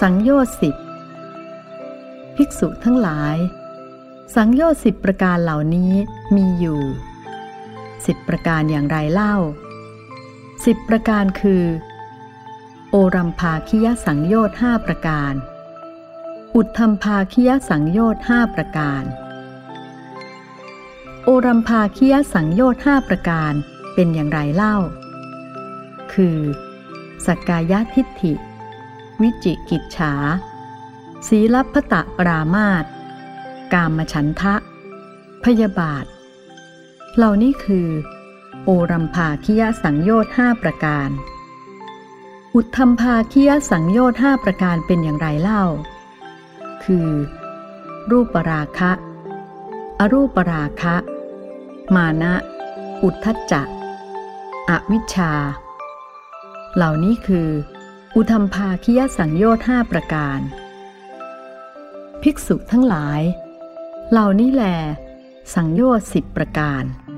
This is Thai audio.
สังโยชน์10ภิกษุทั้งหลายสังโยชน์10ประการเหล่านี้มีอยู่10ประการอย่างไรเล่า10ประการคือโอรัมภาคิยสังโยชน์5ประการอุทธัมภาคิยสังโยชน์5ประการโอรัมภาคิยสังโยชน์5ประการเป็นอย่างไรเล่าคือสักกายทิฏฐิวิจิกิจฉาสีลพัตตปรามาสกามฉันทะพยาบาทเหล่านี้คือโอรัมภาคิยสังโยชน์5ประการอุทธัมภาคิยสังโยชน์5ประการเป็นอย่างไรเล่าคือรูปราคะอรูปราคะมานะอุทธัจจะอวิชชาเหล่านี้คืออุทธัมภาคิยสังโยชน์5ประการภิกษุทั้งหลายเหล่านี้แลสังโยชน์10ประการ